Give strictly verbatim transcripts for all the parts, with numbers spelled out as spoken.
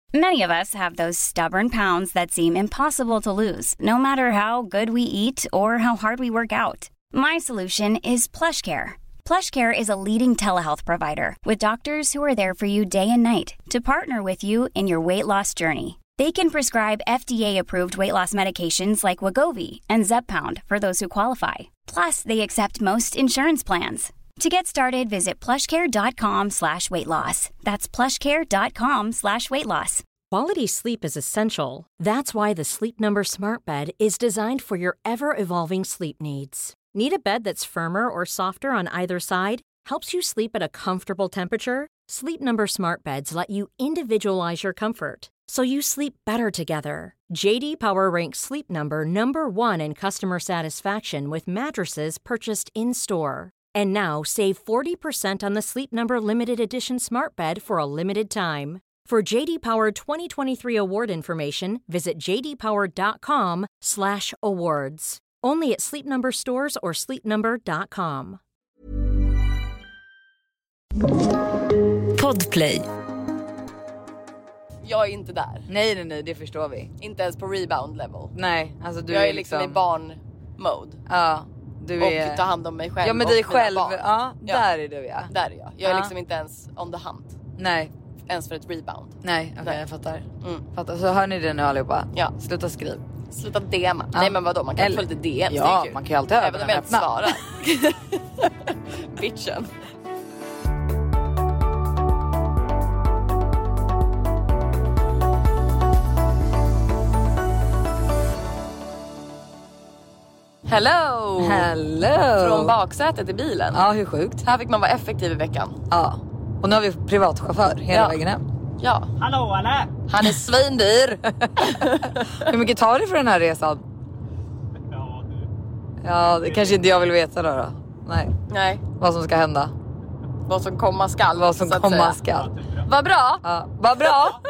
Many of us have those stubborn pounds that seem impossible to lose, no matter how good we eat or how hard we work out. My solution is PlushCare. PlushCare is a leading telehealth provider with doctors who are there for you day and night to partner with you in your weight loss journey. They can prescribe F D A-approved weight loss medications like Wegovy and Zepbound for those who qualify. Plus, they accept most insurance plans. To get started, visit plushcare.com slash weight loss. That's plushcare.com slash weight loss. Quality sleep is essential. That's why the Sleep Number Smart Bed is designed for your ever-evolving sleep needs. Need a bed that's firmer or softer on either side? Helps you sleep at a comfortable temperature? Sleep Number Smart Beds let you individualize your comfort, so you sleep better together. J D Power ranks Sleep Number number one in customer satisfaction with mattresses purchased in-store. And now, save forty percent on the Sleep Number Limited Edition Smart Bed for a limited time. For J D Power twenty twenty-three award information, visit jdpower.com slash awards. Only at Sleep Number stores or sleep number dot com. Podplay. Jag är inte där. Nej, nej, nej, det förstår vi. Inte ens på rebound level. Nej, alltså du jag är, är liksom, liksom i barn-mode. Ja, du är... Och ta hand om mig själv. Ja, men dig själv. Ja, ja, där är du, ja. Där är jag. Jag är ja. liksom inte ens on the hunt. Nej. Ens för ett rebound. Nej, okej, okay, jag fattar. Mm. fattar. Så hör ni det nu allihopa? Ja. Sluta skriv. Sluta D M. Ja. Nej, men vadå? Man kan Eller... få lite D M. Ja, man kan ju alltid även om jag inte svarar. Bitchen. Hello! Hello! Från baksätet i bilen. Ja, hur sjukt. Här fick man vara effektiv i veckan. Ja. Och nu har vi privatchaufför hela ja. vägen hem. Ja. Hallå, alla! Han är svindyr. Hur mycket tar du för den här resan? Ja, du. Ja, det kanske inte jag vill veta då. då. Nej. Nej. Vad som ska hända. Vad som komma skall. Vad som komma skall. Vad bra. Ja, vad bra.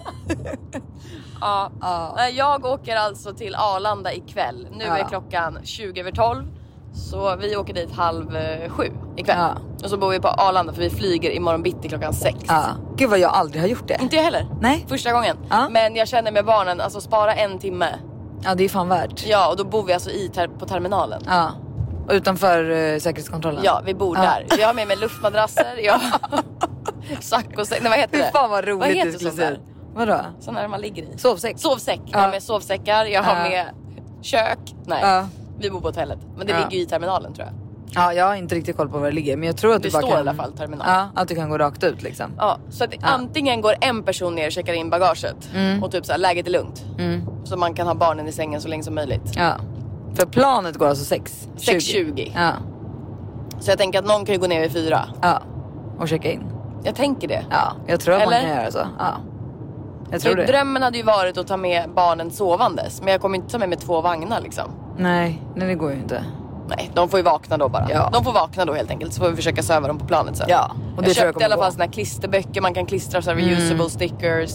Ja. Ja. Jag åker alltså till Arlanda ikväll. Nu ja. är klockan tjugo över tolv. Så vi åker dit halv sju ikväll. Ja. Och så bor vi på Arlanda för vi flyger imorgon bitti klockan sex. Ja. Gud vad jag aldrig har gjort det. Inte jag heller. Nej. Första gången. Ja. Men jag känner med barnen, alltså spara en timme. Ja, det är fan värt. Ja, och då bor vi alltså i ter- på terminalen. Ja. Och utanför uh, säkerhetskontrollen. Ja, vi bor ja. där. Jag har med mig luftmadrasser. Jag saccosäck. Nej, vad heter det? Fy fan vad roligt vad heter du skulle säga. Vadå? Sån där man ligger i. Sovsäck. Sovsäck. Jag ja. har med sovsäckar. Jag har ja. med kök. Nej, ja. vi bor på hotellet. Men det ja. ligger ju i terminalen tror jag. Ja, jag har inte riktigt koll på var det ligger. Men jag tror att det du bara står kan... i alla fall terminal. Ja, att du kan gå rakt ut liksom. Ja, så att ja. antingen går en person ner och checkar in bagaget. Mm. Och typ så här, läget är lugnt. Mm. Så man kan ha barnen i sängen så länge som möjligt. Ja. För planet går alltså sex tjugo. Ja. Så jag tänker att någon kan ju gå ner vid fyra. Ja. Och checka in. Jag tänker det. Ja, jag tror att Eller? man kan göra så. Ja. Jag tror det. Drömmen hade ju varit att ta med barnen sovandes. Men jag kommer inte ta med mig två vagnar liksom. Nej, nej det går ju inte. Nej, de får ju vakna då bara. Ja. De får vakna då helt enkelt. Så får vi försöka söva dem på planet sen. Ja, och det jag tror köpte jag i alla fall gå. såna här klisterböcker. Man kan klistra så här reusable mm. stickers.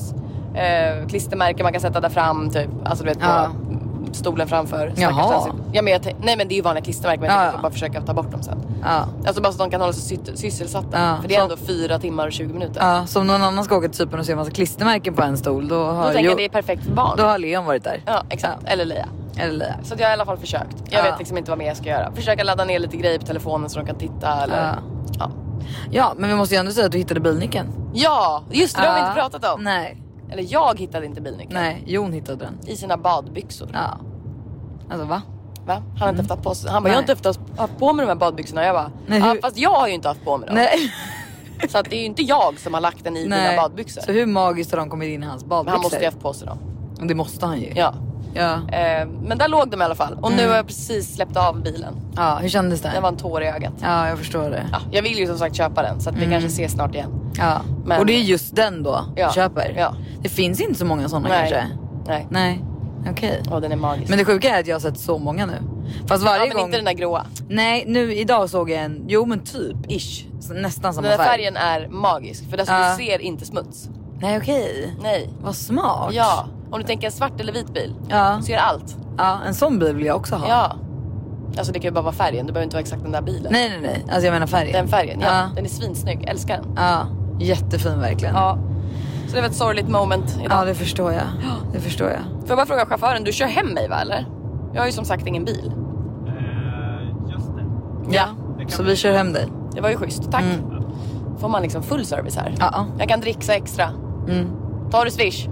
Eh, klistermärken man kan sätta där fram typ. Alltså du vet på ja. stolen framför. Jaha. Ja, men jag t- nej men det är ju vanliga klistermärken. Men jag ja, tänkte ja. bara försöka ta bort dem sen. Ja. Alltså bara så att de kan hålla sig sy- sysselsatta. Ja. För det är så... ändå fyra timmar och tjugo minuter. Ja, så om någon annan ska åka till Cypern och se en massa klistermärken på en stol. Då har Då tänker jo... jag det är perfekt för barn. Då har Leon varit där. Ja, exakt. Ja. Eller Leia. Eller Leia. Så att jag har i alla fall försökt. Jag ja. vet liksom inte vad mer jag ska göra. Försöka ladda ner lite grejer på telefonen så de kan titta. Eller... Ja. Ja. Ja, men vi måste ju ändå säga att du hittade bilnyckeln. Ja, just det, det har vi Ja. inte pratat om. Nej. Eller jag hittade inte bilnyckeln. Nej, Jon hittade den. I sina badbyxor. Ja. Alltså va? Va? Han har inte Mm. haft på sig. Han bara, jag har inte haft, haft på mig de här badbyxorna. Jag bara, Nej, ja, hur... fast jag har ju inte haft på mig dem. Nej. Så att det är ju inte jag som har lagt den i Nej. mina badbyxor. Så hur magiskt har de kommit in i hans badbyxor? Men han måste ju haft på sig dem. Och det måste han ju. Ja. Ja. Eh, men där låg de i alla fall. Och Mm. nu har jag precis släppt av bilen. Ja, hur kändes det? Det var en tår i ögat. Ja, jag förstår det. Ja, jag vill ju som sagt köpa den. Så att vi Mm. kanske ses snart igen. Ja. Men... Och det är just den då ja. du köper? Ja. Det finns inte så många sådana Nej. kanske? Nej. Nej. Okej. Och den är magisk. Men det sjuka är att jag har sett så många nu. Fast varje ja, men gång... inte den där gråa. Nej, nu idag såg jag en... Jo men typ, ish. Nästan samma Den där färg. färgen är magisk. För där Ja. du ser inte smuts. Nej, okej. Nej. Vad smart. Ja, om du tänker en svart eller vit bil. Ja. Ser allt. Ja, en sån bil vill jag också ha. Ja. Alltså det kan ju bara vara färgen. Det behöver inte vara exakt den där bilen. Nej, nej, nej. Alltså jag menar färgen. Den färgen, ja. Ja. Den är svinsnygg. Älskar den. Ja, jättefin verkligen. Ja. Så det var ett sorgligt moment idag. Ja, det förstår jag. Det förstår jag. Får jag bara fråga chauffören, du kör hem mig va eller? Jag har ju som sagt ingen bil. Eh, just det. Ja, så vi kör hem dig. Det var ju schysst, tack. Mm. Får man liksom full service här? Ja. Jag kan dricksa extra. Mm. Tar du swish?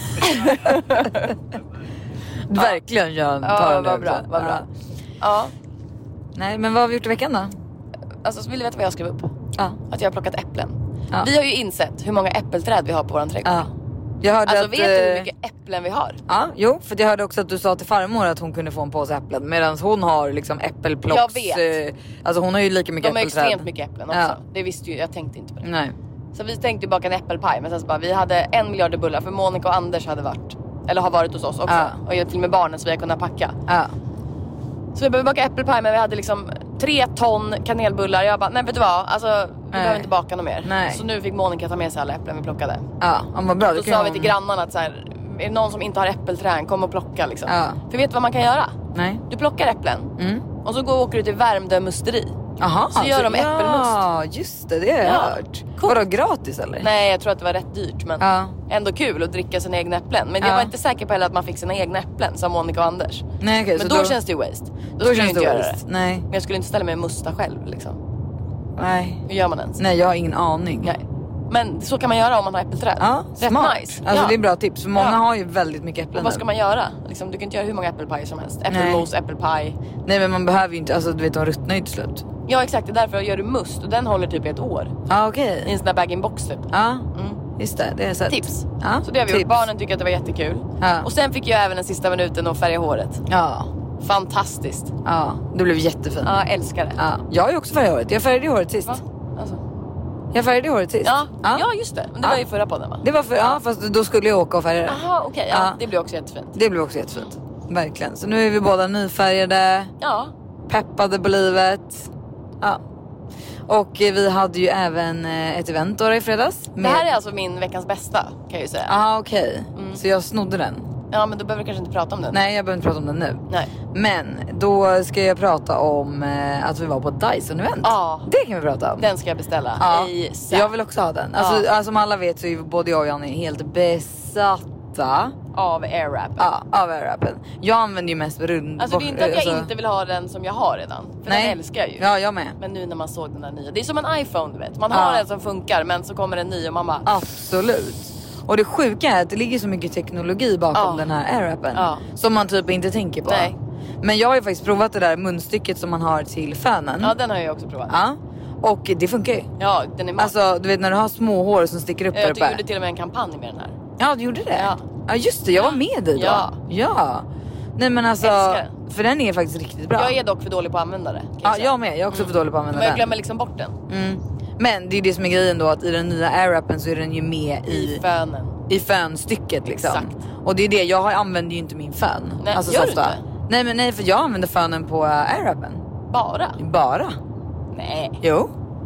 Verkligen Jan. Ja, vad bra, vad bra. Ja. Nej, men vad har vi gjort i veckan då? Alltså, så vill du veta vad jag skrev upp? Ja. Att jag har plockat äpplen. Ja. Vi har ju insett hur många äppelträd vi har på våran trädgård. Ja. Jag hörde alltså att, vet du hur eh, mycket äpplen vi har? Ja, jo, för jag hörde också att du sa till farmor att hon kunde få en påse äpplen. Medan hon har liksom äppelplocks. Jag vet. Eh, alltså hon har ju lika mycket De har äppelträd. extremt mycket äpplen också. Ja. Det visste ju, jag tänkte inte på det. Nej. Så vi tänkte ju baka en äppelpaj. Men sen så bara, vi hade en miljard bullar. För Monica och Anders hade varit, eller har varit hos oss också. Ja. Och jag till och med barnen så vi har kunnat packa. Ja. Så vi behöver baka äppelpaj, men vi hade liksom tre ton kanelbullar. Jag bara, nej vet du vad, alltså vi Nej. behöver inte baka något mer. Nej. Så nu fick Monica ta med sig alla äpplen vi plockade. Ja, ja vad bra. Då sa vi till grannarna att så här, är det någon som inte har äppelträd, kom och plocka liksom. Ja. För vet du vad man kan göra? Nej. Du plockar äpplen Mm. och så går och åker du till Värmdö musteri. Aha, Så gör de äppelmust. Ja, just det, det har jag Ja. hört. Vadå, gratis eller? Nej, jag tror att det var rätt dyrt, men Ja. ändå kul att dricka sina egna äpplen. Men jag Ja. var inte säker på heller att man fick sina egna äpplen, som Monica och Anders. Nej, okej, Men så då, känns det ju waste. Då, då skulle jag känns inte det göra waste. det. Nej. Men jag skulle inte ställa mig och musta själv liksom. Nej. Hur gör man ens? Nej, jag har ingen aning. Nej. Men så kan man göra om man har äppelträd. Ja, Rätt smart. nice. Alltså Ja. det är bra tips. För många Ja. har ju väldigt mycket äpplen. Och vad nu. ska man göra? Liksom, du kan inte göra hur många äppelpajer som helst. Äppelmos, äppelpaj. Nej, men man behöver ju inte, alltså du vet, de ruttnar ju till slut. Ja exakt, det är därför jag gör du must. Och den håller typ i ett år. Ja, okej. I en sån där bag-in-box typ. Ja, Mm. just det, det är sett. Tips. Ja, Så det har vi gjort. tips. Barnen tycker att det var jättekul. Ja. Och sen fick jag även den sista minuten att färga håret. Ja, Fantastiskt. ja, det blev jättefint. Ja, älskar det. Ja. Jag har ju också färgat håret. Jag färgade ju håret sist. Va? Alltså. Jag färgade håret sist. Ja, ja. just det. Men det Ja. var ju förra podden va? Det var för, ja, fast då skulle jag åka och färga det. Jaha, okej. Ja, Ja. det blir också jättefint. Det blev också jättefint. Verkligen. Så nu är vi båda nyfärgade, Ja. peppade på livet. Ja. Och eh, vi hade ju även eh, ett event då i fredags. Det här är alltså min veckans bästa, kan jag ju säga. Ja, okej. Mm. Så jag snodde den. Ja, men då behöver du kanske inte prata om den. Nej, jag behöver inte prata om den nu. Nej. Men då ska jag prata om eh, att vi var på ett Dyson-event. Ja. Det kan vi prata om. Den ska jag beställa. Ja. I Jag vill också ha den. Alltså, Ja. alltså, som alla vet så är både jag och Janne helt besatta Av Airwrap. ja, av Airwrapen. Jag använder ju mest rund. Alltså det är inte att jag alltså- inte vill ha den som jag har redan. För Nej. den älskar jag ju. Ja, jag med. Men nu när man såg den där nya. Det är som en iPhone du vet. Man Ja. har en som funkar men så kommer en ny och man bara... Absolut. Och det sjuka är att det ligger så mycket teknologi bakom Ja. den här Airwrapen. Ja. Som man typ inte tänker på. Nej. Men jag har ju faktiskt provat det där munstycket som man har till fönen. Ja, den har jag också provat. Ja. Och det funkar ju. Ja, den är mass. Alltså du vet när du har små hår som sticker upp där Jag uppe. gjorde till och med en kampanj med den här. Ja, du gjorde det? Ja. Ja just det, jag var med dig då. Ja. Ja. Nej men alltså, Älskar för den är faktiskt riktigt bra. Jag är dock för dålig på att använda det. kan Ja, säga. jag med. Jag är också för dålig på att använda Men jag den. glömmer liksom bort den. Mm. Men det är det som är grejen då, att i den nya Airwrapen så är den ju med I i, fönen. i fönstycket liksom. Exakt. Och det är det, jag har- använder ju inte min fön. Nej, alltså, gör så du ofta. inte? Nej men nej, för jag använder fönen på uh, Airwrapen. Bara? Bara. Nej. Jo.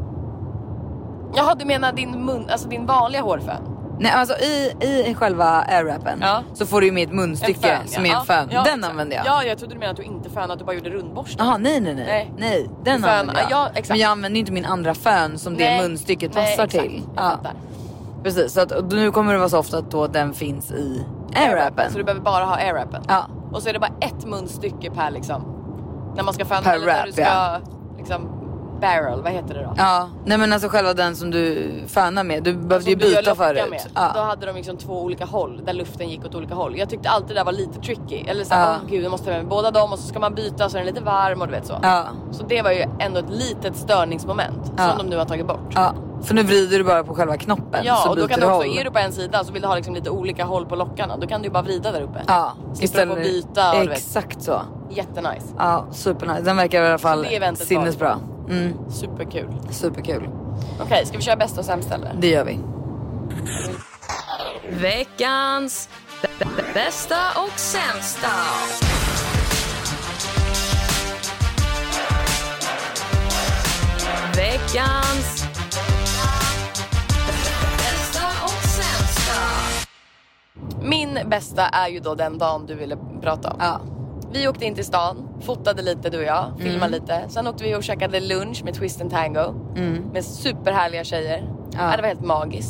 Jaha, du menar din mun, alltså din vanliga hårfön? Nej alltså i, i själva Airwrapen Ja. så får du ju med ett En munstycke fön, som ja. är en fön. Ja, den exakt. använder jag. Ja, jag trodde du menade att du inte fönade, att du bara gjorde rundborsten. Jaha, nej nej nej. Nej. Nej, den Fön, använder jag. ja, exakt. Men jag använder ju inte min andra fön som det Nej. munstycket Nej, passar exakt. till. Jag Ja. fattar. Precis, så att, och nu kommer det vara så ofta att då den finns i Airwrapen. Så du behöver bara ha Airwrapen. Ja. Och så är det bara ett munstycke per liksom. När man ska föna Per eller när wrap, du ska ja. liksom barrel, vad heter det då? Ja, nej men alltså själva den som du fönar med, du behövde Som ju du gör byta locka förut. med. Då Ja. hade de liksom två olika håll där luften gick åt olika håll. Jag tyckte alltid det där var lite tricky. Eller såhär, Ja. åh gud jag måste ha med båda dem och så ska man byta så är den lite varm och du vet så. Ja. Så det var ju ändå ett litet störningsmoment Ja. som de nu har tagit bort. Ja, för nu vrider du bara på själva knoppen Ja, så och då byter kan du också, håll. är du på en sida så vill du ha liksom lite olika håll på lockarna. Då kan du ju bara vrida där uppe. Ja, Slipper du få byta och du vet. exakt så. Jättenice. Ja, supernice. Den verkar i alla fall det eventet sinnesbra. Mm, Superkul. superkul. Okej, ska vi köra bästa och sämsta eller? Det gör vi. Veckans b- b- bästa och sämsta. Veckans bästa och sämsta. Min bästa är ju då den dagen du ville prata om. Ja. Vi åkte in till stan, fotade lite du och jag, filmade Mm. lite. Sen åkte vi och käkade lunch med Twist and Tango. Mm. Med superhärliga tjejer. Ja. Ja. Det var helt magiskt.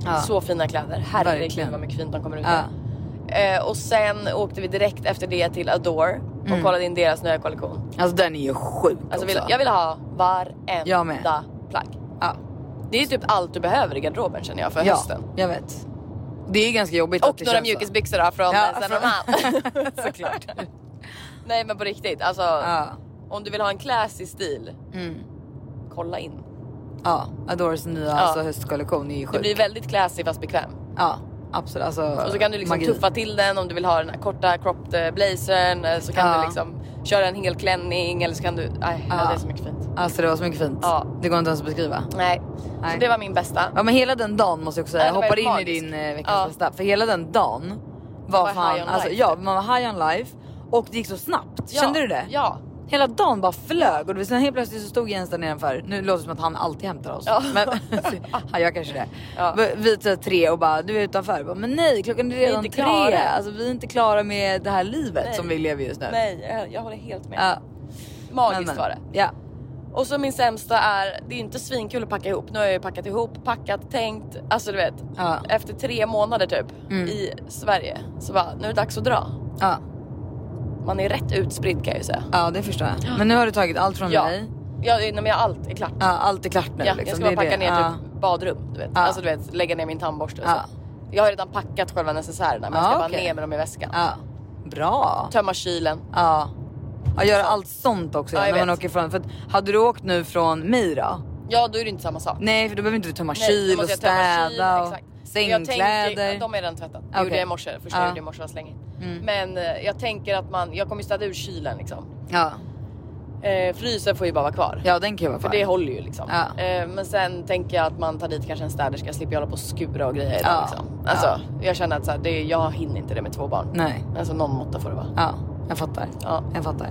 Ja. Så fina kläder. Herregud Verkligen. vad mycket fint de kommer ut Ja. med. Eh, och sen åkte vi direkt efter det till Adore och Mm. kollade in deras nya kollektion. Alltså den är ju sjuk Alltså, också. vill, jag vill ha Jag varenda med. plagg. Ja. Det är typ allt du behöver i garderoben känner jag för Ja, hösten. jag vet. Det är ju ganska jobbigt Och att det några känns så. mjukisbyxor då från Ja, ja, från- såklart. Nej men på riktigt, alltså Ja. om du vill ha en classy stil, Mm. kolla in. Ja, Adores nya Ja. alltså, höstkollektion är ju Du sjuk. blir väldigt classy fast bekväm. Ja, absolut. Alltså, Och så kan du liksom magi. tuffa till den om du vill ha den här korta cropped eh, blazern. eh, Så kan Ja. du liksom köra en hel klänning eller så kan du, nej Ja. det är så mycket fint. Alltså det var så mycket fint. Ja. Det går inte ens att beskriva. Nej, Nej. så det var min bästa. Ja men hela den dagen måste jag också säga. Ja, Jag det var hoppade in helt i magiskt. din eh, veckans Ja. bästa. För hela den dagen var, var fan, high on alltså, life, ja typ. man var high on life. Och det gick så snabbt. Ja. Kände du det? Ja. Hela dagen bara flög och sen helt plötsligt så stod Jens där nedanför. Nu låter det som att han alltid hämtar oss. Ja. Men ja, jag kanske det. Ja. Vi tar tre och bara du är utanför. Bara, men nej, klockan är är redan inte tre. klara. Alltså vi är inte klara med det här livet Nej. som vi lever just nu. Nej, jag, jag håller helt med. Ja. Magiskt Men, men. var det. Ja. Och så min sämsta är, det är inte svinkul att packa ihop. Nu har jag ju packat ihop, packat, tänkt. Alltså du vet, Ja. efter tre månader typ Mm. i Sverige. Så bara, nu är det dags att dra. Ja. Man är rätt utspridd kan jag ju säga. Ja det förstår jag. Men nu har du tagit allt från Ja. mig. Ja, nej, men allt är klart. Ja, allt är klart nu. Ja, liksom. jag ska bara Det är packa det. ner Ja. typ badrum, du vet. Ja. Alltså du vet, lägga ner min tandborste och Ja. så. Jag har redan packat själva necessärerna men jag ska Ja, bara okej. ner med dem i väskan. Ja. Bra. Tömma kylen. Ja. Ja, göra allt sånt också Ja, jag när man vet. åker ifrån. För att, hade du åkt nu från mig då? Ja, då är det inte samma sak. Nej, för då behöver inte du tömma Nej, kyl då och måste jag tömma kyl, städa och exakt. Men jag sängkläder. tänker- De är redan tvättat. Det Okej. gjorde jag i morse. Först Ja. jag gjorde i morse var länge. Mm. Men eh, jag tänker att man, jag kommer ju städa ur kylen liksom. Ja. Eh, frysen får ju bara vara kvar. Ja, den kan ju vara För kvar. det håller ju liksom. Ja. Eh, men sen tänker jag att man tar dit kanske en städerska, slipper jag hålla på och skura och grejer. Ja. Liksom. Alltså, jag känner att så här, det, jag hinner inte det med två barn. Nej. Alltså någon måtta får det vara. Ja, jag fattar. Ja. Jag fattar.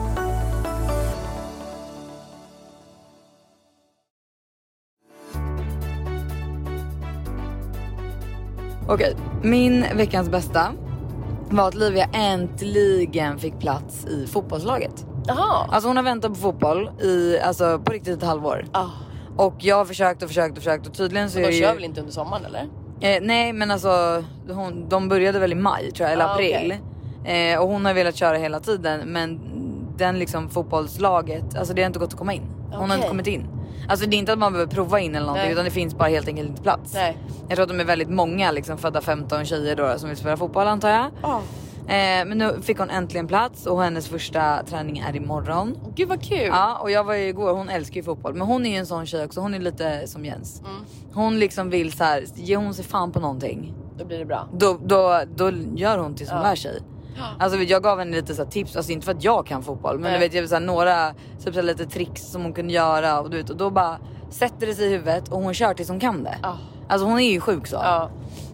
Okej, min veckans bästa var att Livia äntligen fick plats i fotbollslaget. Jaha. Alltså hon har väntat på fotboll i, alltså på riktigt ett halvår. Ah. Och jag har försökt och försökt och försökt och tydligen så Men är de det kör ju... väl inte under sommaren eller? Eh, nej men alltså hon, de började väl i maj tror jag, eller Ah, april. Eh, och hon har velat köra hela tiden. Men den liksom fotbollslaget, alltså det har inte gått att komma in. Hon har Okej. inte kommit in. Alltså det är inte att man behöver prova in eller någonting, Nej. utan det finns bara helt enkelt inte plats. Nej. Jag tror att de är väldigt många liksom födda femton tjejer då som vill spela fotboll antar jag. Ah. Eh, men nu fick hon äntligen plats och hennes första träning är imorgon. Gud vad kul. Ja, och jag var ju igår, hon älskar ju fotboll. Men hon är ju en sån tjej också, hon är lite som Jens. Mm. Hon liksom vill så här, ge hon sig fan på någonting. Då blir det bra. Då, då, då gör hon till som Ja. lär sig. Alltså jag gav henne lite så här tips, alltså inte för att jag kan fotboll. Men Nej. du vet jag vill så här, några typ så här, lite tricks som hon kunde göra. Och, du vet, och då bara sätter det sig i huvudet och hon kör tills hon kan det. Ah. Alltså hon är ju sjuk så. Ja.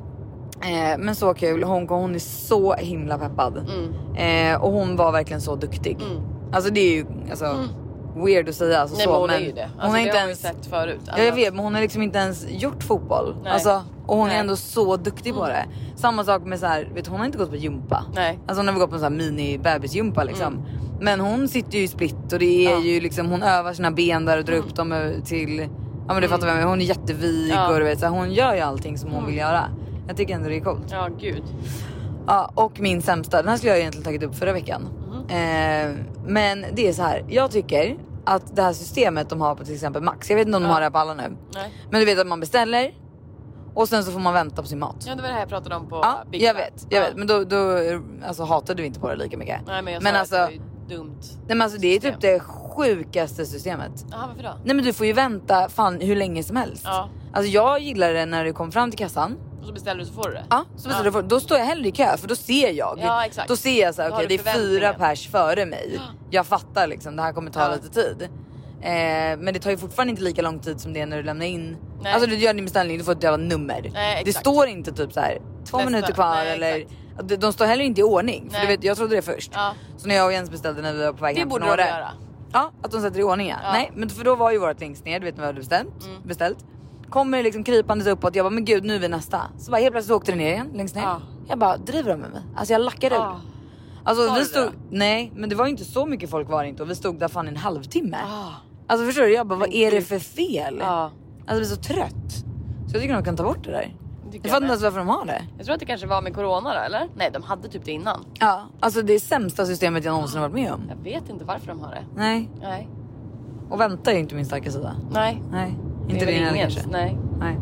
Eh, men så kul, hon, hon är så himla peppad. Mm. Eh, och hon var verkligen så duktig. Mm. Alltså det är ju alltså, weird att säga alltså, Nej så, men hon men är ju det. Alltså, hon har det inte har vi ens sett förut. Ja, jag vet, men hon har liksom inte ens gjort fotboll. Nej. Alltså, och hon Nej. är ändå så duktig på det. Samma sak med så här, vet hon har inte gått på gympa. Nej. Alltså hon har väl gått på en sån här mini bebisgympa liksom. Mm. Men hon sitter ju i split och det är Ja. ju liksom, hon övar sina ben där och drar upp dem ö- till, ja men du fattar vem jag menar. Hon är jättevig Ja. och du vet så här, hon gör ju allting som hon vill göra. Jag tycker ändå det är coolt. Ja gud. Ja, och min sämsta, den här skulle jag egentligen tagit upp förra veckan. Eh, men det är så här, jag tycker att det här systemet de har på till exempel Max, jag vet inte om de Ja. har det här på alla nu. Nej. Men du vet att man beställer och sen så får man vänta på sin mat. Ja det var det här jag pratade om på Ja, Big jag Fat. vet, jag Ja. vet. Men då, då alltså, hatade vi inte på det lika mycket. Nej men jag Men sa alltså- att det var ju dumt. Nej men alltså det är typ det sjukaste systemet. Jaha varför då? Nej men du får ju vänta fan hur länge som helst. Ja. Alltså jag gillar det när du kommer fram till kassan. Och så beställer du så får du det. Ja, så beställer du, då står jag hellre i kö för då ser jag. Ja, exakt. Då ser jag så här, Då har okej du det är fyra förväntningar. pers före mig. Jag fattar liksom, det här kommer ta Ja. lite tid. Eh, men det tar ju fortfarande inte lika lång tid som det är när du lämnar in. Nej. Alltså du gör din beställning, du får ett jävla nummer. Nej, det exakt. står inte typ så här två Nästa. minuter kvar Nej, eller exakt. de, de står heller inte i ordning. För Nej. du vet, jag trodde det först. Ja. Så när jag och Jens beställde när vi var på väg Det hem från borde de Åre. göra. Ja, att de sätter i ordning ja. Ja. Nej, men för då var ju vårt längst ner, du vet vad vi hade beställt. Mm. beställt. Kommer liksom krypandes uppåt, jag bara men gud nu är vi nästa. Så bara helt plötsligt åkte det ner igen, längst ner. Ja. Jag bara, driver de med mig? Alltså jag lackade ur. Ah. Alltså Var vi det stod, det? nej men det var ju inte så mycket folk var det inte och vi stod där fan en halvtimme. Ah. Alltså förstår du, jag bara vad Men är det gud. för fel? Ja. Alltså jag blir så trött. Så jag tycker de kan ta bort det där. Jag fattar inte ens varför de har det. Jag tror att det kanske var med corona då, eller? Nej, de hade typ det innan. Ja, alltså det är sämsta systemet jag någonsin har varit med om. Jag vet inte varför de har det. Nej. Nej. Och vänta är ju inte min starka sida. Nej. Nej. Det Inte är väl din heller ingen. kanske. Nej. Nej.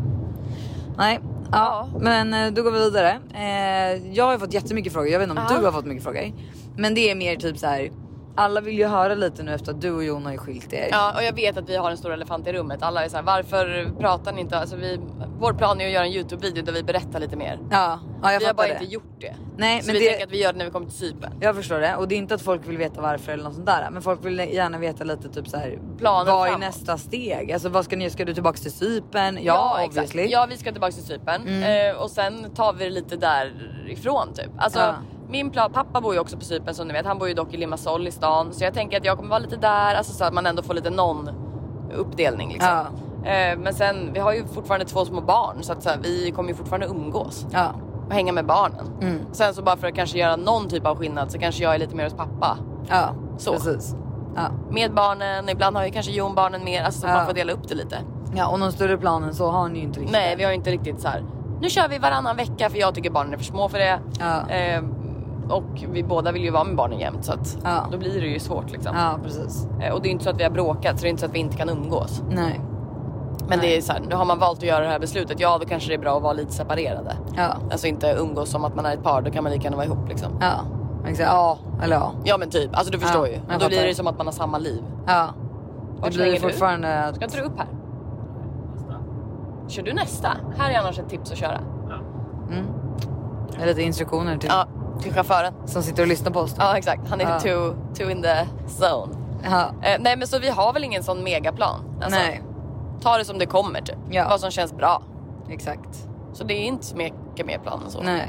Nej. Ja, Ja. men eh, då går vi vidare. Eh, jag har ju fått jättemycket frågor. Jag vet inte om Ja. du har fått mycket frågor. Men det är mer typ så här. Alla vill ju höra lite nu efter att du och Jon har ju skilt er. Ja, och jag vet att vi har en stor elefant i rummet. Alla är så här, varför pratar ni inte? Alltså vi, vår plan är att göra en YouTube-video där vi berättar lite mer. Ja, ja jag Vi har bara fattar det. inte gjort det. Nej, så men vi det- tänker att vi gör det när vi kommer till Cypern. Jag förstår det. Och det är inte att folk vill veta varför eller något sånt där. Men folk vill gärna veta lite typ så här. Planen vad är framåt. nästa steg? Alltså vad ska ni, ska du tillbaka till Cypern? Ja, exakt. obviously. Ja, vi ska tillbaka till Cypern. Eh, och sen tar vi det lite därifrån typ. Alltså Ja. min plan, pappa bor ju också på Cypern som ni vet. Han bor ju dock i Limassol i stan. Så jag tänker att jag kommer vara lite där. Alltså så att man ändå får lite någon uppdelning liksom. Ja. Eh, men sen, vi har ju fortfarande två små barn. Så att så här, vi kommer ju fortfarande umgås. Ja. Och hänga med barnen. Mm. Sen så bara för att kanske göra någon typ av skillnad så kanske jag är lite mer hos pappa. Ja, Så. precis. Ja. Med barnen, ibland har ju kanske Jon barnen mer. Alltså så Ja. man får dela upp det lite. Ja, och någon större plan än så har ni ju inte riktigt. Nej, vi har ju inte riktigt så här. Nu kör vi varannan vecka för jag tycker barnen är för små för det. Ja. Eh, och vi båda vill ju vara med barnen jämt så att Ja. då blir det ju svårt liksom. Ja, precis. Eh, och det är inte så att vi har bråkat så det är inte så att vi inte kan umgås. Nej. Men Nej. det är så här, nu har man valt att göra det här beslutet. Ja, då kanske det är bra att vara lite separerade. Ja. Alltså inte umgås som att man är ett par, då kan man lika gärna vara ihop liksom. Ja. Exakt. Ja, eller ja. Ja men typ, alltså du förstår Ja, ju. jag Och då fattar. blir det som att man har samma liv. Ja. Det Vart blir slänger fortfarande att... du? Ska inte du upp här? Nästa. Kör du nästa? Här är annars ett tips att köra. Ja. Mm. Det är lite instruktioner till Ja, till chauffören. som sitter och lyssnar på oss. Ja exakt, han är Ja. too, too in the zone. Ja. Eh, nej men så vi har väl ingen sån megaplan. Alltså, Nej. ta det som det kommer typ. Ja. Vad som känns bra. Exakt. Så det är inte så mycket mer plan än så. Nej.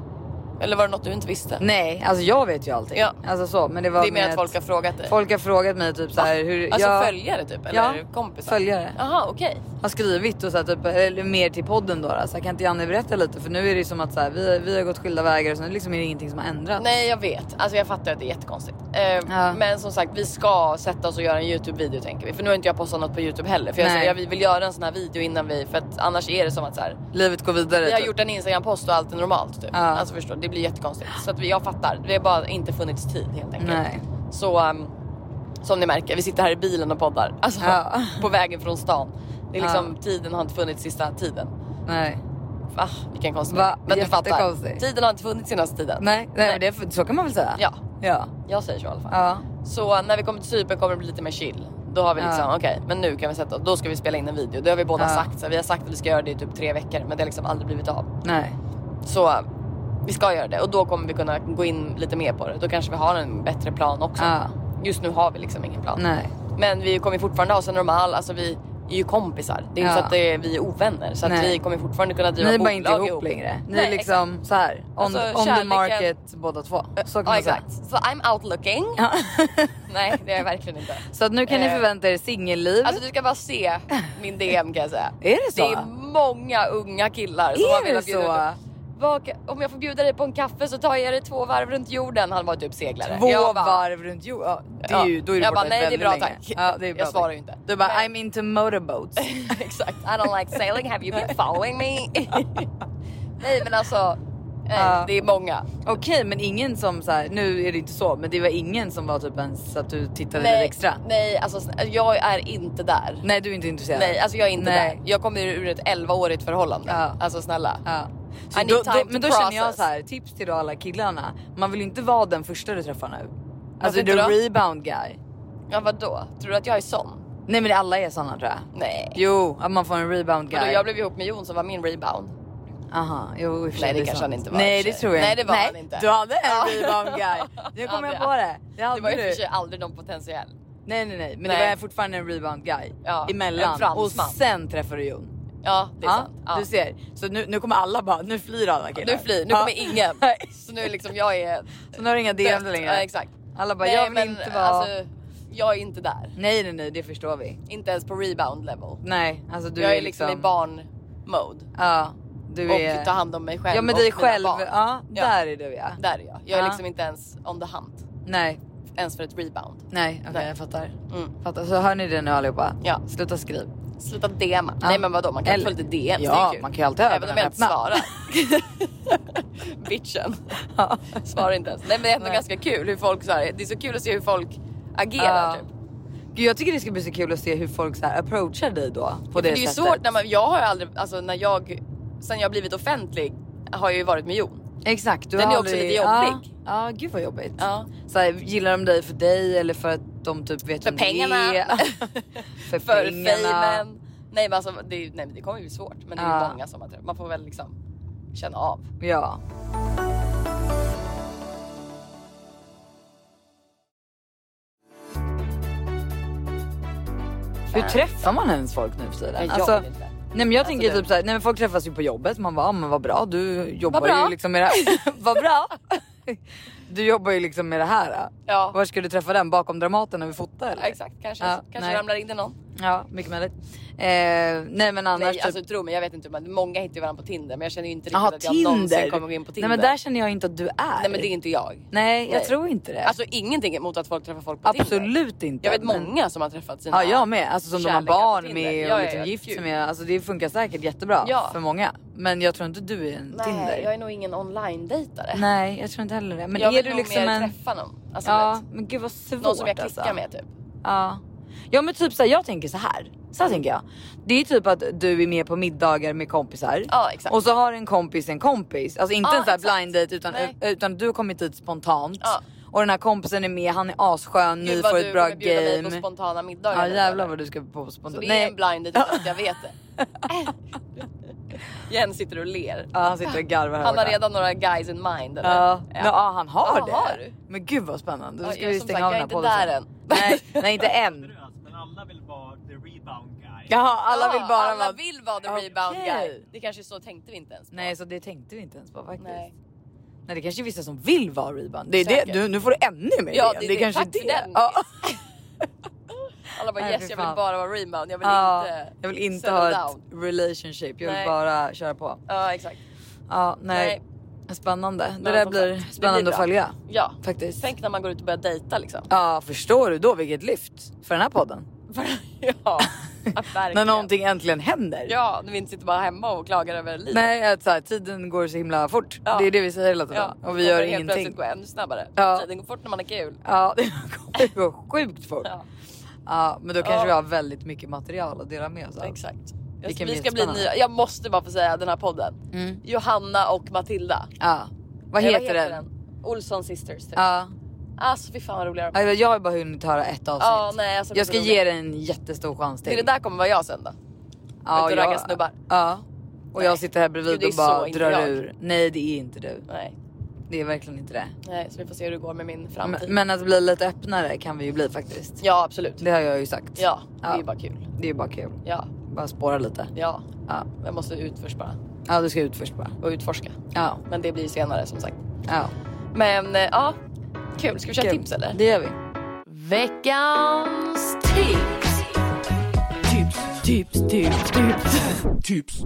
Eller var det något du inte visste? Nej, alltså jag vet ju allting. Ja. Alltså så, men det var Det är mer med att folk har frågat dig. folk har frågat mig typ så här hur Alltså jag följare typ? Eller Ja, kompisar? följare. Jaha okej. har skrivit och så här, typ, eller mer till podden då. Så här, kan inte Janne berätta lite? För nu är det ju som att så här, vi, vi har gått skilda vägar och så nu liksom är det ingenting som har ändrats. Nej jag vet, alltså jag fattar att det är jättekonstigt. Eh, Ja. Men som sagt vi ska sätta oss och göra en YouTube-video tänker vi. För nu har inte jag postat något på YouTube heller. För jag, Nej. säger, jag vi vill göra en sån här video innan vi, för att annars är det som att så här, Livet går vidare. vi har typ. gjort en Instagram-post och allt är normalt typ. Ja. Alltså förstår, det blir jättekonstigt. Så att vi, jag fattar, det har bara inte funnits tid helt enkelt. Nej. Så um, som ni märker, vi sitter här i bilen och poddar. Alltså Ja. på vägen från stan. Det är liksom, Ja. tiden har inte funnits sista tiden. Nej. Va? Vilken konstig. Va? Men du fattar, Jättekonstigt. tiden har inte funnits senaste tiden. Nej, nej, men det, så kan man väl säga. Ja, Ja. jag säger så i alla fall. Ja. Så när vi kommer till Cypern kommer det bli lite mer chill. Då har vi liksom, Ja. okej, men nu kan vi sätta oss. Då ska vi spela in en video. Det har vi båda Ja. sagt. Så vi har sagt att vi ska göra det i typ tre veckor. Men det har liksom aldrig blivit av. Nej. Så vi ska göra det. Och då kommer vi kunna gå in lite mer på det. Då kanske vi har en bättre plan också. Ja. Just nu har vi liksom ingen plan. Nej. Men vi kommer fortfarande ha så normal. Alltså vi är ju kompisar. Det är ju Ja. så att det är, vi är ovänner. Så att Nej. vi kommer fortfarande kunna driva Ni är bara bolag inte ihop längre. Ni är Nej, liksom så här on, Alltså, on the kärleken- market båda två. Så kan Ja man säga. exakt. Så I'm out looking. Ja. Nej det är jag verkligen inte. Så att nu kan ni Eh, förvänta er singelliv. Alltså du ska bara se min D M kan jag säga. Är det så? Det är många unga killar som Är har det velat bjuda så? mig. Vad, om jag får bjuda dig på en kaffe så tar jag dig två varv runt jorden. Han var typ seglare. Två Jag bara, varv runt jorden. Ja, det är ju, då är du jag borta bara, nej det är väldigt bra länge. tack. Ja, det är bra, jag svarar tack. ju inte. Du bara, Men- I'm into motorboats. Exakt. I don't like sailing. Have you been following me? Nej men alltså. Nej, Ja. det är många. Okej, men ingen som så här, nu är det inte så, men det var ingen som var typ ens så att du tittade lite Nej, extra. nej alltså sn- jag är inte där. Nej, du är inte intresserad. Nej, alltså jag är inte Nej. där. Jag kommer ur ett elva-årigt förhållande. Ja. Alltså snälla. Ja. Så I need då, time då, to men då känner jag process. så här, tips till då alla killarna. Man vill ju inte vara den första du träffar nu. Alltså inte the då? rebound guy. Ja vadå? Tror du att jag är sån? Nej men alla är såna tror jag. Nej. Jo, att man får en rebound Vadå, guy. jag blev ihop med Jon som var min rebound. Aha, jo, i och för sig, Nej, det är kanske sant. han inte var, Nej i och för det sig. tror jag Nej, det var Nej, han inte. Du hade en Ja. rebound guy. Nu kom Hade jag på det. Det hade Det var ju du. för sig aldrig någon potentiell. Nej nej nej, men Nej. det var fortfarande en rebound guy Ja, en emellan. Och fransman. sen träffar du Jon. Ja, det är Ja, sant. Ja. du ser. Så nu, nu kommer alla bara, nu flyr alla killar. Nu flyr, nu Ja. kommer ingen. Nej. Så nu är liksom jag är Så nu har du inga D M dött. längre. Ja, exakt. Alla bara, Nej, jag vill men, inte vara... alltså, jag är inte där. Nej nej nej, det förstår vi. Inte ens på rebound level. Nej, alltså du jag är, är liksom, liksom i barn-mode. Ja, du Och är... ta hand om mig själv. Ja men och dig mina själv, barn. ja, Ja. där är du ja. Där är jag. Jag är Ja. liksom inte ens on the hunt. Nej, Ens för ett rebound. nej, okej Nej. jag fattar. Mm. fattar. Så hör ni det nu allihopa? Ja. Sluta skriv. Sluta D M. Ja. Nej men vadå, man kan Eller- få lite D M. Ja, man kan ju alltid även om jag inte öppna. svarar. Bitchen. Svarar inte ens. Nej men det är ändå Nej. ganska kul hur folk så här, det är så kul att se hur folk agerar Ja. typ. Gud, jag tycker det ska bli så kul att se hur folk så här approachar dig då. På För det, det är ju sättet. svårt när man, jag har ju aldrig, alltså när jag, sen jag blivit offentlig har jag ju varit miljon. Exakt. Du Den har är också aldrig- lite jobbig. Ja, ja, gud vad jobbigt. Ja. Så här, gillar de dig för dig eller för att de typ vet För vem pengarna. du är? för För pengarna. famen. Nej men alltså det, nej, men det kommer ju bli svårt. Men det är ju Ja. många som har träffat. Man får väl liksom känna av. Ja. Hur träffar man ens folk nu för tiden? Jag Alltså, vet inte. nej men jag Alltså, tänker det- typ såhär, nej men folk träffas ju på jobbet. Man bara, ah, men vad bra, du jobbar Vad bra. ju liksom med det här. Vad bra. Du jobbar ju liksom med det här. Ja. Var ska du träffa den? Bakom Dramaten när vi fotar eller? Ja, exakt, kanske, Ja, kanske nej. ramlar in i någon. Ja, mycket möjligt. Eh, nej men annars Nej typ... alltså tro mig, jag vet inte, men många hittar ju varandra på Tinder. Men jag känner ju inte riktigt Jaha, att jag någonsin Tinder. kommer gå in på Tinder. Nej men där känner jag inte att du är. Nej men det är inte jag. Nej, jag Nej. tror inte det. Alltså ingenting emot att folk träffar folk på Tinder. Absolut inte. Jag vet men- många som har träffat sina Ja, jag med. Alltså som de har kärlekar på barn Tinder. med Ja, och ja, liksom ja, gift sig gud. med. Alltså det funkar säkert jättebra Ja. för många. Men jag tror inte du är en Nej, Tinder. jag är nog ingen online-dejtare. Nej, jag tror inte heller det. Men jag är vill du nog liksom mer en... träffa någon. Alltså, Ja, vet, men gud vad svårt någon som jag klickar alltså. med typ. Ja. Ja men typ så här, jag tänker så här. Så här tänker jag. Det är typ att du är med på middagar med kompisar. Ja, exakt. Och så har en kompis en kompis. Alltså inte Ja, en så här exakt. blind date utan, Nej. utan du har kommit dit spontant. Ja. Och den här kompisen är med, han är asskön, ni Gud, vad får du ett bra kommer bjuda mig på game. spontana middagar. Ja nu, jävlar eller? vad du ska på spontant. Så det är en blind date utan att jag vet det. Jens sitter och ler. Ja, han sitter och garvar här Han har borta. redan några guys in mind eller? Ja, ja. ja han har Ja, det. har du? Men gud vad spännande. Då Ja, ska jag, vi som stänga sagt, av jag den är här inte podden. där än. Nej, nej inte än. Seriöst, men alla vill vara the rebound guy. Jaha, alla Ja, vill bara alla vara... vill vara the Okej. rebound guy. Det kanske så tänkte vi inte ens på. Nej, så det tänkte vi inte ens på faktiskt. Nej. Nej, det kanske är vissa som vill vara rebound. Det är det. Säkert. Du, nu får du ännu mer. Ja, igen. det- det, det- kanske tack är för det. den. Ja. Alla bara Nej, yes, fy jag vill fan. bara vara rebound. Jag vill Ja, inte jag vill inte settle ha down. ett relationship. Jag vill Nej. bara köra på. Ja, exakt. Ja, nej. Nej. Spännande. Det Men där som blir sagt, det spännande blir att bra. följa. Ja, Faktiskt. tänk när man går ut och börjar dejta liksom. Ja, förstår du då vilket lyft för den här podden? Ja, verkligen. När någonting äntligen händer. Ja, när vi inte sitter bara hemma och klagar över livet. Nej, att så här, tiden går så himla fort. Ja. Det är det vi säger hela tiden. Ja, Och vi kommer gör helt ingenting. plötsligt gå ännu snabbare. Ja. Tiden går fort när man är kul. Ja, det går sjukt fort. Ja. Ja, Men då kanske Ja. vi har väldigt mycket material att dela med oss av. exakt. Jag, Det kan vi bli ska bli jättespännande. nya. Jag måste bara få säga den här podden. Mm. Johanna och Matilda. Ja. Vad Eh, heter, den? Olsson Sisters typ. Ja. Alltså fy fan vad roliga de är. Ja, jag har bara hunnit höra ett avsnitt. Ja, nej, alltså, jag ska de är ge den en jättestor chans till. Det där kommer vara jag sen då. ja, Ut och ragga snubbar. Ja. Och Nej. jag sitter här bredvid Gud, det är och bara så inte drar jag. ur. Nej, det är inte du. Nej. Det är verkligen inte det. Nej, så vi får se hur det går med min Men, framtid. men att bli lite öppnare kan vi ju bli faktiskt. Ja, absolut. Det har jag ju sagt. Ja, det är Ja. ju bara kul. Det är ju bara kul. Ja, Bara spåra lite. ja. Ja. Jag måste ut först bara. Ja, du ska ut först bara. Och utforska. Ja. Men det blir senare som sagt. Ja. Men eh, ja, kul. Ska vi köra Kul. tips eller? Det gör vi. Veckans tips. Tips, tips, tips, tips. Tips.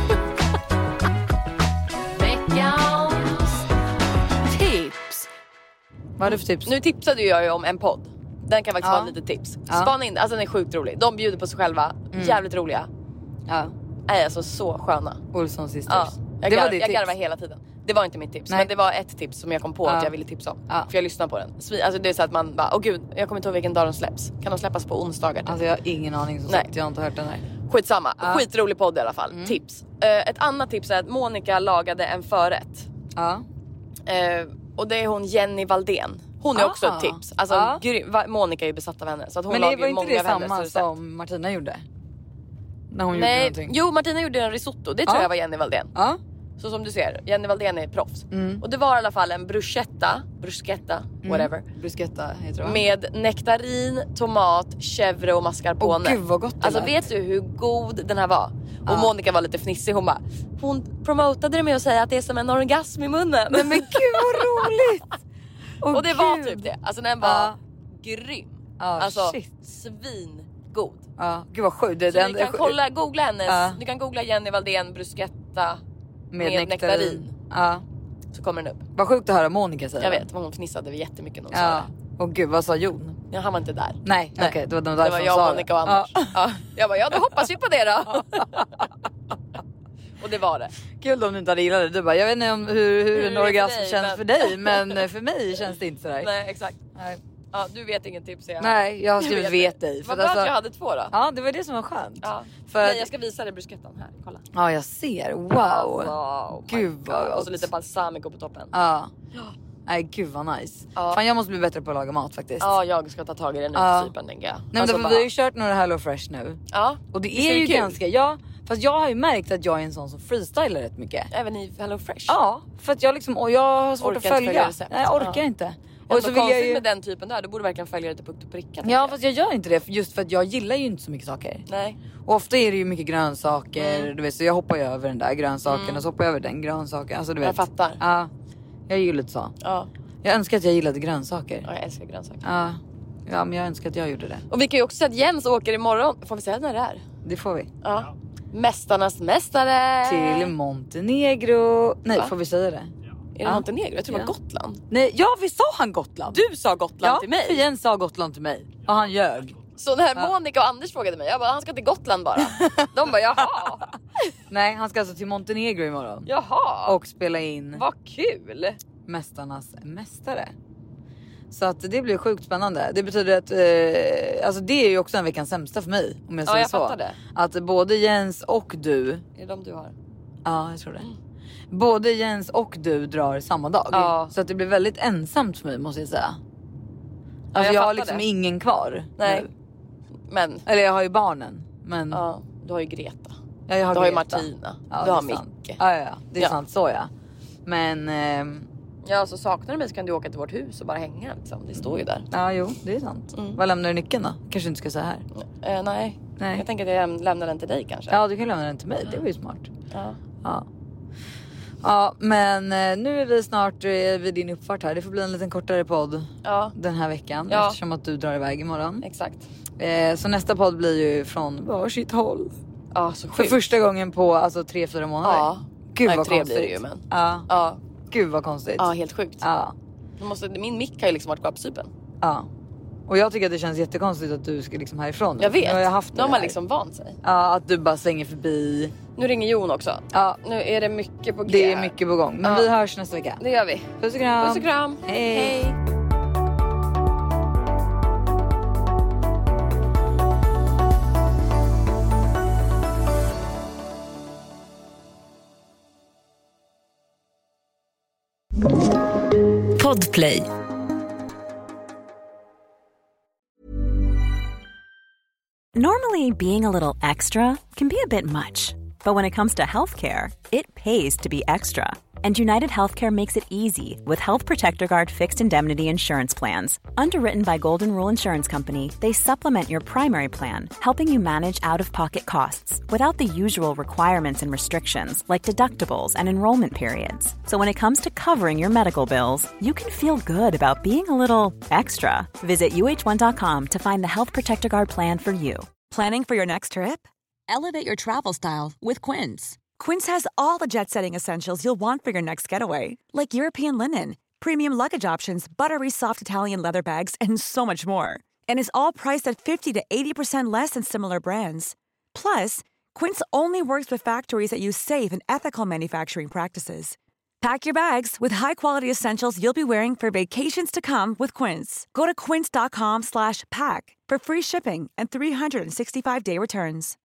Veckans tips. Vad har du för tips? Nu tipsade ju jag ju om en podd. Den kan faktiskt Ja. vara lite tips. Ja. Spana in, alltså den är sjukt rolig. De bjuder på sig själva. Jävligt roliga. Ja. Är alltså så sköna. Olsson Sisters. Ja. Jag, det var garv, ditt jag tips. garvar hela tiden. Det var inte mitt tips, Nej. men det var ett tips som jag kom på Ja. att jag ville tipsa om. Ja. För jag lyssnar på den. Svin- Alltså det är så att man bara, åh gud, jag kommer inte ihåg vilken dag de släpps. Kan de släppas på onsdagar? Typ? Alltså jag har ingen aning som Nej. sagt. Jag har inte hört den här. Skitsamma, Ja. Mm. skitrolig podd i alla fall. Tips. Eh, ett annat tips är att Monica lagade en förrätt. Ja. Eh, och det är hon Jenny Valdén. Hon är Ah. också ett tips. Alltså Ja. grym, va- Monica är ju besatt av henne. Så att hon Men lagar det var ju inte många det av hennes samma recept. som Martina gjorde? När hon gjorde Nej, någonting? jo Martina gjorde en risotto. Det tror Ja. jag var Jenny Valdén. Ja. Så som du ser, Jenny Valdén är proffs. Mm. Och det var i alla fall en bruschetta, bruschetta, whatever. Bruschetta heter det va? Med nektarin, tomat, chèvre och mascarpone. Åh, gud, vad gott det Alltså lät. vet du hur god den här var? Och Ja. Monica var lite fnissig. Hon bara, hon promotade det med att säga att det är som en orgasm i munnen. Nej men gud vad roligt! Åh, och det var gud. typ det. Alltså den var Ja. grym. Ja, alltså shit. svingod. Ja, gud vad sjukt. Det, Så det ni kan kolla, googla hennes, Ja. ni kan googla Jenny Valdén bruschetta med, med nektarin. nektarin. Ja. Så kommer den upp. Vad sjukt att höra Monica säga. Jag det. vet, hon fnissade jättemycket när hon Ja. sa Och gud, vad sa Jon? Ja, han var inte där. Nej, okej, okay, det var de där det var som jag, sa Monica och Anders. Ja. Ja. Jag bara, ja då hoppas vi på det då. Och det var det. Kul om du inte hade gillat det. Du bara, jag vet inte om hur, hur, hur en orgasm dig, känns men... för dig. Men för mig känns det inte sådär. Nej, exakt. Nej. Ja, du vet ingen tips. Jag Nej, jag har skrivit vet, vet dig. Vad bra alltså... att jag hade två då. Ja, det var det som var skönt. Ja. För... Nej, jag ska visa dig bruschettan här. Kolla. Ja, jag ser. Wow. Alltså, gud vad gott. Och så lite balsamico på toppen. Ja. Nej, gud vad nice. Ja. Fan, jag måste bli bättre på att laga mat faktiskt. Ja, jag ska ta tag i det nu ja. på typen, tänker jag. Nej, alltså, men bara... vi har ju kört några Hello Fresh nu. Ja. Och det är, det är ju kul. Ganska, ja. Fast jag har ju märkt att jag är en sån som freestylar rätt mycket. Även i Hello Fresh? Ja, för att jag liksom, och jag har svårt orkar att följa. Nej, jag orkar ja. inte. Och så vill jag ju... med den typen där, då borde verkligen följa det till punkt och pricka. Ja, jag. Fast jag gör inte det just för att jag gillar ju inte så mycket saker. Nej. Och ofta är det ju mycket grönsaker, mm. du vet, så jag hoppar ju över den där grönsaken mm. och så hoppar jag över den grönsaken. Alltså, du vet. Jag fattar. Ja, jag gillar lite så. Ja. Jag önskar att jag gillade grönsaker. Ja, jag älskar grönsaker. Ja. Ja, men jag önskar att jag gjorde det. Och vi kan ju också säga att Jens åker imorgon. Får vi säga när det är? Det får vi. Ja. Mästarnas mästare. Till Montenegro. Nej, va? Får vi säga det? Ja. Är det ja. Montenegro? Jag tror ja. det var Gotland. Nej, ja, vi sa han Gotland. Du sa Gotland ja, till mig. Ja, Jens sa Gotland till mig. Och han ljög. Så när ja. Monica och Anders frågade mig, jag bara, han ska till Gotland bara. De bara, jaha. Nej, han ska alltså till Montenegro imorgon. Jaha. Och spela in. Vad kul. Mästarnas mästare. Så att det blir sjukt spännande. Det betyder att eh, alltså det är ju också en veckans sämsta för mig, om jag säger ja, jag så. Det. Att både Jens och du. Är det de du har? Ja, jag tror det. Både Jens och du drar samma dag. Ja. Så att det blir väldigt ensamt för mig, måste jag säga. Alltså ja, jag, jag har liksom det. ingen kvar. Nej. Nu. Men eller jag har ju barnen, men ja, du har ju Greta. Ja, jag har du Greta. har ju Martina. Ja, du har Micke. Ja, ja, ja, det är ja. sant, så ja. Men eh, ja, så saknar du mig så kan du åka till vårt hus och bara hänga liksom. Det står ju där. Ja, jo, det är sant. Mm. Vad lämnar du nyckeln då? Kanske inte ska säga här. Eh, nej. nej. Jag tänker att jag lämnar den till dig kanske. Ja, du kan lämna den till mig. Det var ju smart. Ja. Ja. Ja, men nu är vi snart vid din uppfart här. Det får bli en liten kortare podd ja. den här veckan. Ja. Eftersom att du drar iväg imorgon. Exakt. Eh, så nästa podd blir ju från varsitt håll. Ja, så sjukt. För första gången på alltså tre, fyra månader. Ja. Gud nej, vad tre konstigt. blir det ju, men. Ja. ja. Gud vad konstigt. Ja, helt sjukt. Ja. Måste, min mick har ju liksom varit kvar på Cypern. Ja. Och jag tycker att det känns jättekonstigt att du ska liksom härifrån. Jag vet. Nu har jag haft nu har man liksom vant sig. Ja, att du bara svänger förbi. Nu ringer Jon också. Ja. Nu är det mycket på gång. Det är mycket på gång. Men ja. vi hörs nästa vecka. Det gör vi. Puss och kram. Puss och kram. Hej. Hej. Podplay. Normally, being a little extra can be a bit much, but when it comes to healthcare, it pays to be extra. And United Healthcare makes it easy with Health Protector Guard fixed indemnity insurance plans. Underwritten by Golden Rule Insurance Company, they supplement your primary plan, helping you manage out-of-pocket costs without the usual requirements and restrictions like deductibles and enrollment periods. So when it comes to covering your medical bills, you can feel good about being a little extra. Visit U H one dot com to find the Health Protector Guard plan for you. Planning for your next trip? Elevate your travel style with Quince. Quince has all the jet-setting essentials you'll want for your next getaway, like European linen, premium luggage options, buttery soft Italian leather bags, and so much more. And is all priced at fifty to eighty percent less than similar brands. Plus, Quince only works with factories that use safe and ethical manufacturing practices. Pack your bags with high-quality essentials you'll be wearing for vacations to come with Quince. Go to quince dot com slash pack for free shipping and three sixty-five day returns.